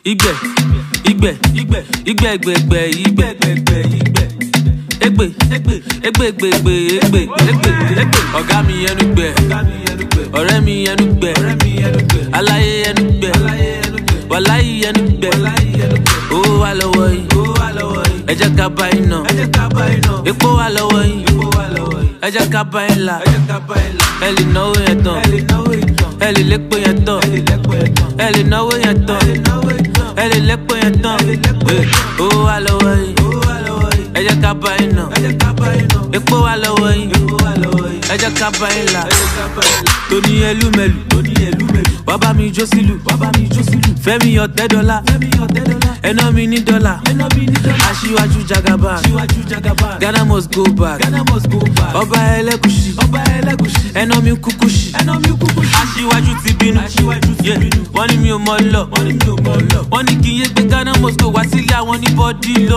Igbe, ọ̀gá mi ẹnu gbẹ, ọ̀rẹ́ mi ẹnu gbẹ, aláyé ẹnu gbẹ, wàláyé ẹnu gbẹ, owó wà lọ́wọ́ yín, ẹ jẹ́ ká bá yín ná, epo wà lọ́wọ́ yín, ẹ jẹ́ ká bá yín là, ẹ lè náwó yẹn tán, ẹ lè lépo yẹn tán, ẹ lè náwó yẹn tán, ẹ lè lépo yẹn tán, owó wà lọ́wọ́ yín, ẹ jẹ́ ká bá yín ná, epo wà lọ́wọ́ yín, ẹ jẹ́ ká bá yín là, Tony Elumelu, wá bá mi jó sílù, Fẹ́mi $10, ẹná mi ní dọ́là, aṣíwájú Jagaban, Ghana must go back, ọba ẹlẹ́gùṣì, ẹná mi kúkúṣì, aṣíwájú ti bínú, wọ́n ní mi ò mọ̀ lọ, wọ́n ní kí n yé gbé Ghana must go wá sílé àwọn ní bọ́dí lọ,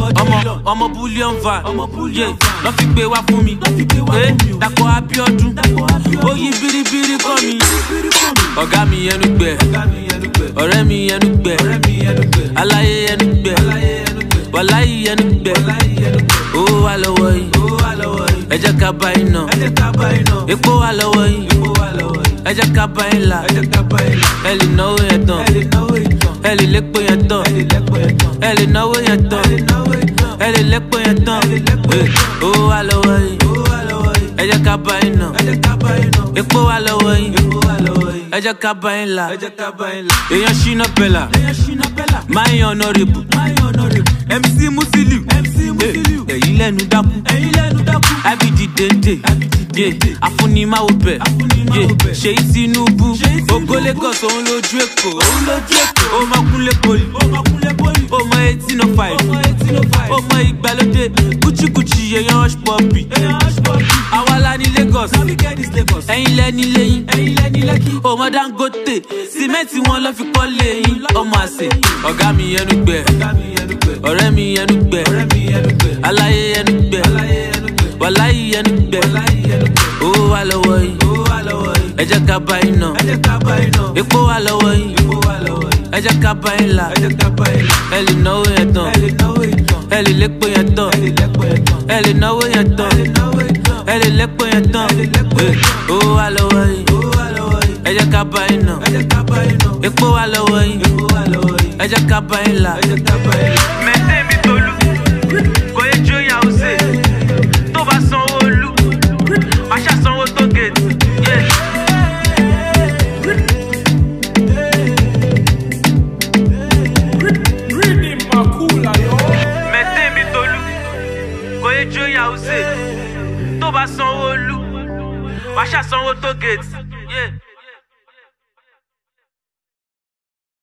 ọmọ bullion van, lọ́ fi gbé wá fún mi, Dàpọ̀ Abíọ́dún, ó yí bíríbírí kọ́ mi, ọ̀gá mi ẹnu gbẹ, ọ̀rẹ́ mi ẹnu gbẹ, aláyé ẹnu gbẹ, wàláyé ẹnu gbẹ, owó wà lọ́wọ́ yín, ẹ jẹ́ ká bá yín ná, epo wà lọ́wọ́ yín, ẹ jẹ́ ká bá yín là, ẹ lè náwó yẹn tán, ẹ lè lépo yẹn tán, ẹ lè náwó yẹn tán, ẹ lè lépo yẹn tán, owó wà lọ́wọ́ yín, ẹ jẹ́ ká bá yín ná, epo wà lọ́wọ́ yín, ẹ jẹ́ ká bá yín là, èèyàn Shina Pellar, my honourable, MC Musiliu, ẹ̀yin lẹ́nu dákú, Abidi Dende, afúnimáwo bẹ̀, Ṣèyí Tinubu, Ògo Lagos òun lójú Èkó, ó máa kúnlé poli, ó mọ 1805, ó mọ ìgbàlódé, Gucci èèyàn Hush Puppy, àwa la ní Lagos, ẹ̀yin lẹ́ni lẹ́yìn, ó mọ Dangote, sìmẹ́ǹtì wọn lọ́ fi kọ́ lẹ́yìn, ọmọ àṣẹ, ọ̀gá mi ẹnu gbẹ, ọ̀rẹ́ mi ẹnu gbẹ, aláyé ẹnu gbẹ, wàláyé ẹnu gbẹ, owó wà lọ́wọ́ yín, ẹ jẹ́ ká bá yín ná, epo wà lọ́wọ́ yín, ẹ jẹ́ ká bá yín là, ẹ lè náwó yẹn tán, ẹ lè lépo yẹn tán, ẹ lè náwó yẹn tán, ẹ lè lépo yẹn tán, owó wà lọ́wọ́ yín, ẹ jẹ́ ká bá yín ná, epo wà lọ́wọ́ yín, ẹ jẹ́ ká bá yín là. Mẹ́tẹ́ mi Tolú, kò yẹ jó yà ó sè, tó bá sanwó olú, má ṣá sanwó tó gèètì. Mẹ́tẹ́ mi Tolú, kò yẹ jó yà ó sè, tó bá sanwó olú, má ṣá sanwó tó gèètì.